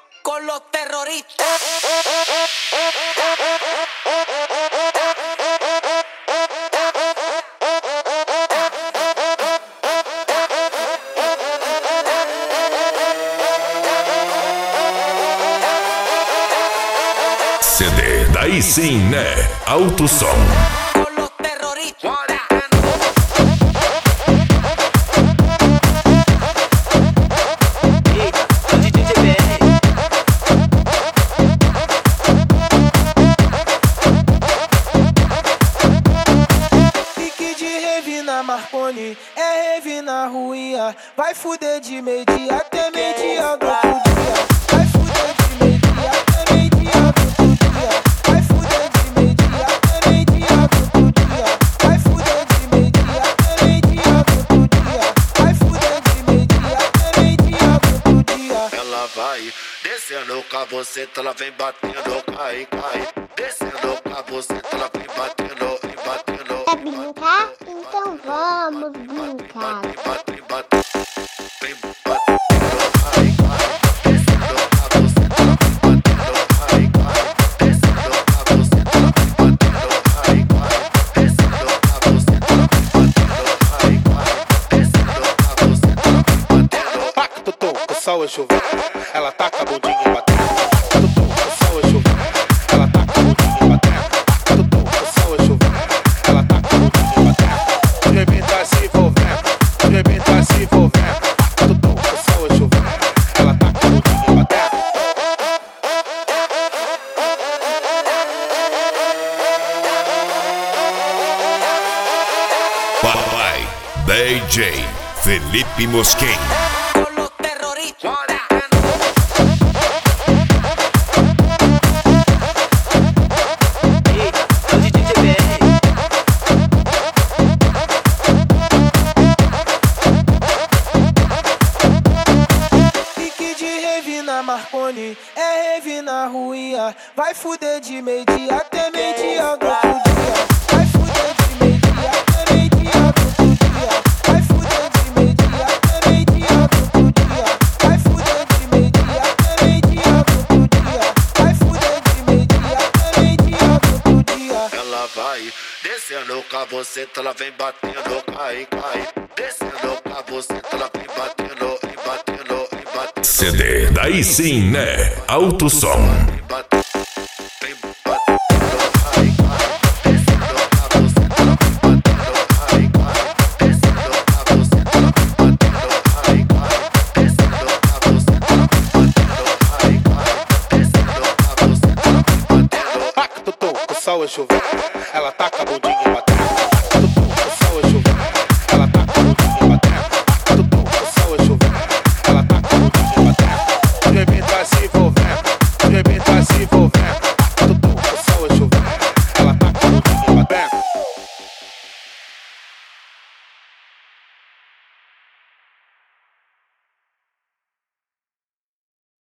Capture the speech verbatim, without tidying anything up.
con los terroristas. C D, daí sim, né? Alto som. Con los terroristas. Pique de rave na Marconi, é rave na Ruia. Vai fuder de meio-dia até meio-dia do outro dia. Vai fuder de meio-dia até meio-dia do outro dia. Vai fuder de meio-dia até meio-dia do outro dia. Vai fuder de meio-dia até meio-dia do outro dia. Vai fuder de meio-dia até meio-dia do outro dia. Ela vai descendo com a buceta, ela vem batendo, cai, cai. Descendo com a buceta, ela vem batendo, vem batendo. Quer brincar? Então vamos brincar. Bate, bate, bate. Vem batendo, cai, cai. Descendo com a buceta, ela vem batendo, cai, cai. Descendo com a buceta, ela vem batendo, cai, cai. Descendo com a buceta, ela vem batendo, cai, cai. Descendo com a buceta, ela vem batendo. Paca, tutum, o sol é chover. Ela taca a bundinha e batendo. Paca, tutum, o sol é chover. Ela taca a bundinha e batendo. Paca, tutum, o sol é chover. Ela taca a bundinha e batendo. De repente tá se envolvendo. De repente tá se envolvendo. Paca, tutum, o sol é chover. Ela taca a bundinha e batendo. Papai, D J Felipe Mosquen. Con los terroristas. Pique de rave na Marconi, é rave na Ruia. Vai fuder de meio-dia até meio-dia do outro dia. Vai fuder de meio-dia até meio-dia do outro dia. Vai fuder de meio-dia até meio-dia do outro dia. Vai fuder de meio-dia até meio-dia do outro dia. Vai fuder de meio-dia até meio-dia do outro dia. Ela vai descendo com a buceta, ela vem batendo, cai, cai. Descendo com a buceta, ela vem batendo, vem batendo, vem batendo. C D, daí sim, né? Alto som. Vem batendo, vem batendo, cai, cai. Descendo com a buceta, ela vem batendo, cai, cai. Descendo com a buceta, ela vem batendo, cai, cai. Descendo com a buceta, ela vem batendo, cai, cai. Descendo com a buceta, ela vem batendo. Paca, tutum, o sol é chover. Ela taca a bundinha e batendo.